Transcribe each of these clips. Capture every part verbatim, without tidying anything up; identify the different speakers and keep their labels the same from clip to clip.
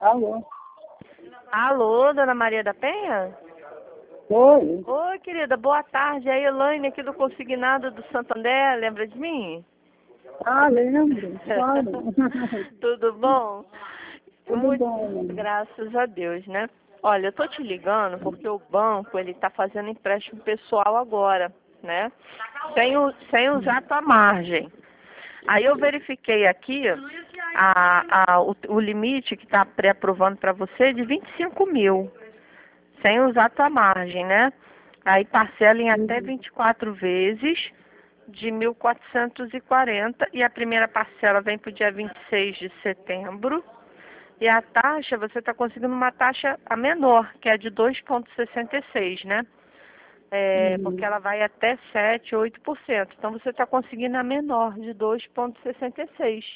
Speaker 1: Alô?
Speaker 2: Alô, dona Maria da Penha?
Speaker 1: Oi?
Speaker 2: Oi, querida, boa tarde. É a Elaine aqui do Consignado do Santander, lembra de mim?
Speaker 1: Ah, lembro, claro.
Speaker 2: Tudo bom?
Speaker 1: Tudo
Speaker 2: Muito,
Speaker 1: bom.
Speaker 2: graças a Deus, né? Olha, eu tô te ligando porque o banco, ele tá fazendo empréstimo pessoal agora, né? Sem, u- sem usar a tua margem. Aí eu verifiquei aqui a, a, o, o limite que está pré-aprovando para você é de vinte e cinco mil, sem usar a tua margem, né? Aí parcela em até vinte e quatro vezes de mil quatrocentos e quarenta e a primeira parcela vem para o dia vinte e seis de setembro. E a taxa, você está conseguindo uma taxa a menor, que é de dois vírgula sessenta e seis, né? É, porque
Speaker 1: Uhum.
Speaker 2: ela vai até sete, oito por cento. Então você está conseguindo a menor, de dois vírgula sessenta e seis.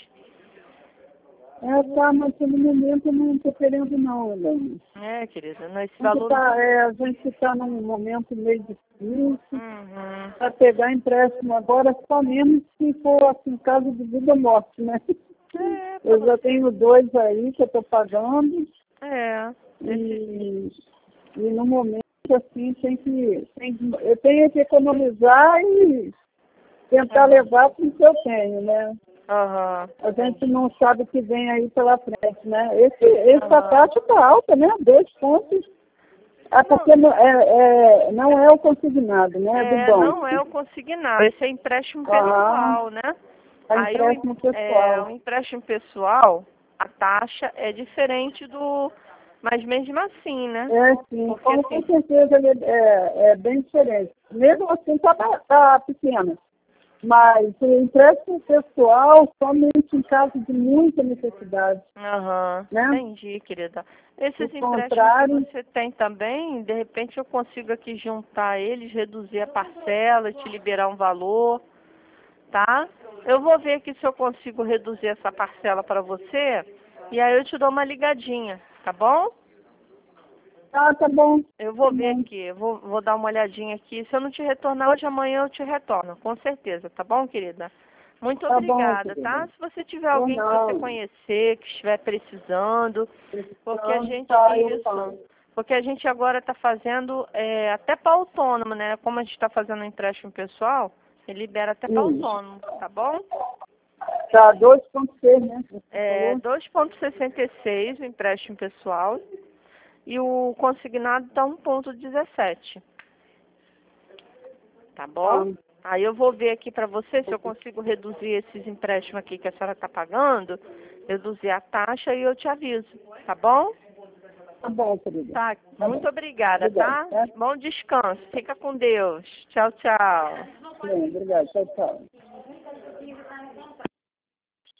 Speaker 1: É, tá, mas no momento eu não estou querendo não, Elaine.
Speaker 2: É, querida, não, esse
Speaker 1: A gente
Speaker 2: valor...
Speaker 1: tá, é, a gente está num momento meio difícil.
Speaker 2: Uhum.
Speaker 1: Para pegar empréstimo agora, só mesmo se for assim, caso de vida ou morte, né?
Speaker 2: É, pra
Speaker 1: Eu já
Speaker 2: você...
Speaker 1: tenho dois aí que eu estou pagando.
Speaker 2: É, esse...
Speaker 1: E, e no momento, assim, tem que, tem que- eu tenho que economizar e tentar
Speaker 2: Aham,
Speaker 1: levar com o que eu tenho, né?
Speaker 2: aham,
Speaker 1: A gente
Speaker 2: entendi.
Speaker 1: não sabe o que vem aí pela frente, né? Esse, essa
Speaker 2: Aham.
Speaker 1: taxa está alta, né? Dois pontos. É porque
Speaker 2: Não,
Speaker 1: não é, é, não é o consignado, né? É do
Speaker 2: é, não é
Speaker 1: banco.
Speaker 2: o consignado, esse é empréstimo
Speaker 1: Ah,
Speaker 2: pessoal, né?
Speaker 1: é
Speaker 2: Aí o, em-
Speaker 1: empréstimo
Speaker 2: é, o
Speaker 1: pessoal.
Speaker 2: empréstimo pessoal, a taxa é diferente do... Mas mesmo assim, né?
Speaker 1: É, sim.
Speaker 2: Porque
Speaker 1: Com, com
Speaker 2: assim...
Speaker 1: certeza ele é, é bem diferente. Mesmo assim, está tá tá pequeno. Mas o empréstimo pessoal somente em caso de muita necessidade,
Speaker 2: Aham,
Speaker 1: né?
Speaker 2: entendi, querida.
Speaker 1: Do
Speaker 2: Esses empréstimos que
Speaker 1: contrário,
Speaker 2: você tem também, de repente eu consigo aqui juntar eles, reduzir a parcela, te liberar um valor, tá? Eu vou ver aqui se eu consigo reduzir essa parcela para você e aí eu te dou uma ligadinha, tá bom?
Speaker 1: ah, tá bom,
Speaker 2: Eu
Speaker 1: tá
Speaker 2: vou ver
Speaker 1: bom,
Speaker 2: aqui, eu vou, vou dar uma olhadinha aqui. Se eu não te retornar hoje, amanhã eu te retorno, com certeza, tá bom, querida? Muito
Speaker 1: tá bom,
Speaker 2: obrigada,
Speaker 1: querida.
Speaker 2: tá? Se você tiver
Speaker 1: Ou
Speaker 2: alguém que você
Speaker 1: não,
Speaker 2: conhecer, que estiver precisando, porque a
Speaker 1: precisando,
Speaker 2: gente,
Speaker 1: tá, eu
Speaker 2: isso,
Speaker 1: falo.
Speaker 2: porque a gente agora está fazendo é, até para autônomo, né? Como a gente está fazendo um empréstimo pessoal, ele libera até para
Speaker 1: Hum.
Speaker 2: autônomo, tá bom?
Speaker 1: Tá, dois ponto seis, né? Você
Speaker 2: É
Speaker 1: falou?
Speaker 2: dois vírgula sessenta e seis o empréstimo pessoal e o consignado está um vírgula dezessete. Tá bom?
Speaker 1: Tá,
Speaker 2: Aí eu vou ver aqui para você se eu consigo reduzir esses empréstimos aqui que a senhora está pagando, reduzir a taxa e eu te aviso, tá bom?
Speaker 1: tá bom, querida.
Speaker 2: Tá,
Speaker 1: Tá
Speaker 2: muito
Speaker 1: bom.
Speaker 2: obrigada,
Speaker 1: Obrigado,
Speaker 2: tá?
Speaker 1: tá?
Speaker 2: Bom descanso, fica com Deus. Tchau, tchau.
Speaker 1: Bem, obrigado, tchau, tchau.